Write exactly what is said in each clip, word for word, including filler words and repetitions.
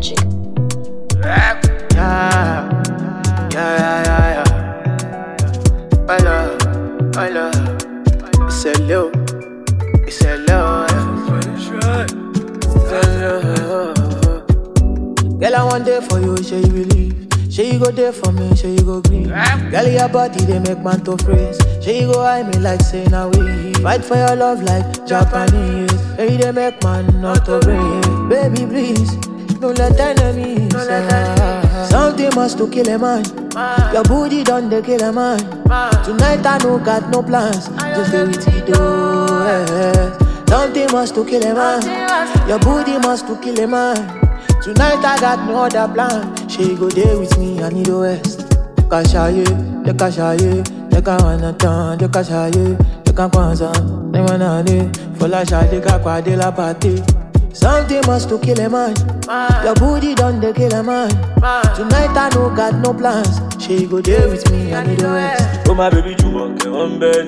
Magic. Yeah, yeah, yeah, yeah, yeah. I love, I love. It's a low, it's a low. It's a low. Girl, I want there for you, say you believe. Say you go there for me, say you go green. Girl, your body, they make man to freeze. Say you go high me like saying away. Fight for your love like Japanese. Hey, they make man not to break. Baby, please, don't let enemies. Don't let enemies. Something must to kill a man. man. Your booty done they kill a man. man. Tonight I no got no plans. Just do it, it do. Yeah. Something must to kill a man. Your booty must to kill a man. Tonight I got no other plan. She go there with me, I need a west. Kashaye, the kashaye, the kawanatan, the kashaye, the kakwanza, the manane, for la shade kakwa de la party. Something must to kill a man. man. Your booty done they kill a man. man. Tonight I no got no plans. She go there with me, I need a west. Oh my baby, you walk one bed.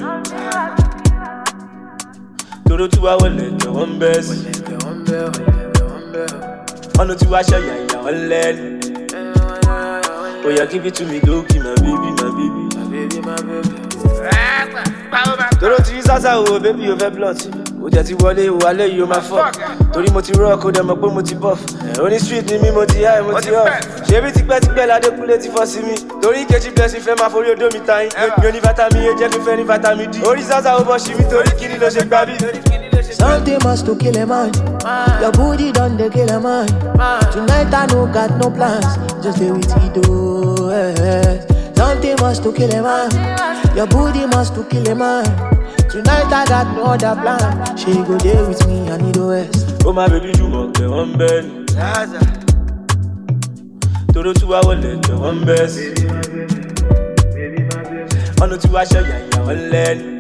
Toro tu wa wole one bed. One bed, one bed. Ono ti wa show ya ya online. Oh yeah, give it to me, go keep my baby, my baby, my baby, my baby. Toro ti sasa o baby o fe blunt. O je ti wọlé o alẹ́ yìí o ma fuck. Torí mo ti rock o dem mọ̀ pé mo ti buff. Oni street ni mi mo ti high mo ti up. Ṣebí tipẹ́ tipẹ́ la Adékúnlé ti fọ́ sí mi. Torí Nkechi Blessing fẹ́ máa forí odó mi ta yín. Mi ò ní vitamin A jẹ́ kí n fẹ́ ní vitamin D. Orí sasa o bọ́ sí mi torí kíni ló ṣe gbá bí. Something must to kill a man. man. Your booty done they kill a man. man. Tonight I no got no plans. Just do it, it do. Yeah. Something must to kill a man. Your booty must to kill a man. Tonight I got no other plan. She go there with me, I need a west. Oh my baby, you walk the one bed. Toro tu wa wole the one bed. Ono ti wa show ya ya online.